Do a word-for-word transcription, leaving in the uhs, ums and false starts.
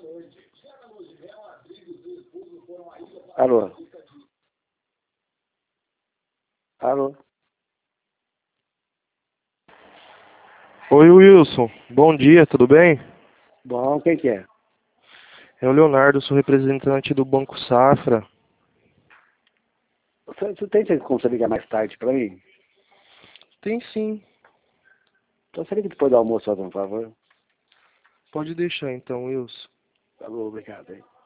Alô? Alô? Oi, Wilson. Bom dia, tudo bem? Bom, quem que é? É o Leonardo, sou representante do Banco Safra. Você, você tem como você ligar mais tarde pra mim? Tem sim. Então você liga depois do almoço, por favor. Pode deixar então, Wilson. Tá bom, obrigado aí.